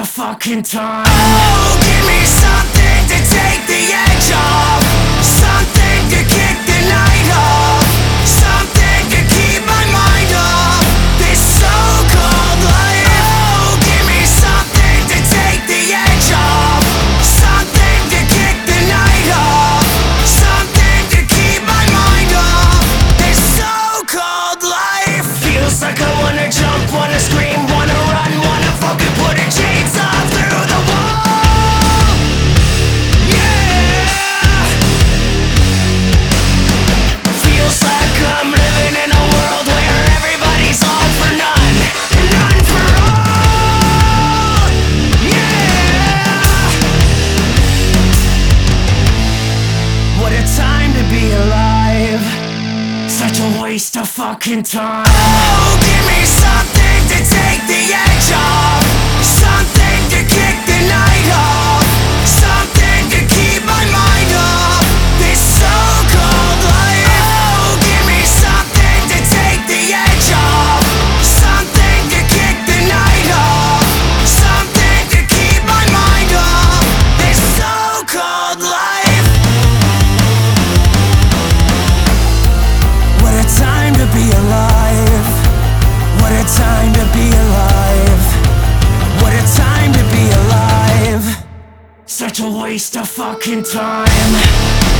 of fucking time. Oh, give me something to take the edge off, something to kick the night off, something to keep my mind off this so-called life. Oh, give me something to take the edge off, something to kick the night off, something to keep my mind off this so-called life. Feels like I wanna jump, wanna scream, wanna run, wanna fucking put a chainsaw through the wall. Yeah. Feels like I'm living in a world where everybody's all for none and none for all. Yeah. What a time to be alive. Such a waste of fucking time. Oh, give me something to take the edge off, something to kick the night off, something to keep my mind off this so-called life. Oh, give me something to take the edge off, something to kick the night off, something to keep my mind off this so-called life. What a time to be alive. What a time to be alive. What a time to be alive. Such a waste of fucking time.